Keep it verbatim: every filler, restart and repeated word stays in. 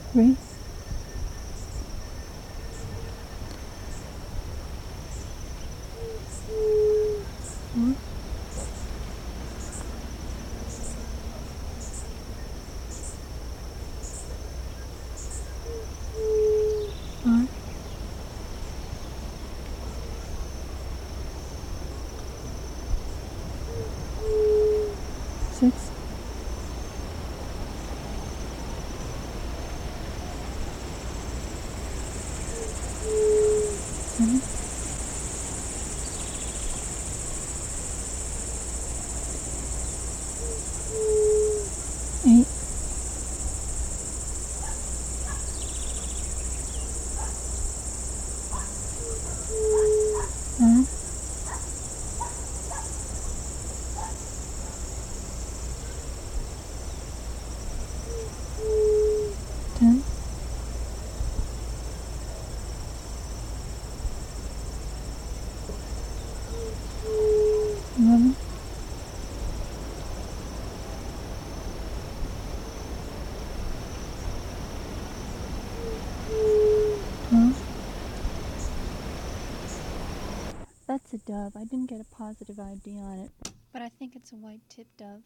Three. Four. Five. Six. Seven. Eight. Nine. Ten. Eleven. Twelve. That's a dove. I didn't get a positive I D on it, but I think it's a white tip dove.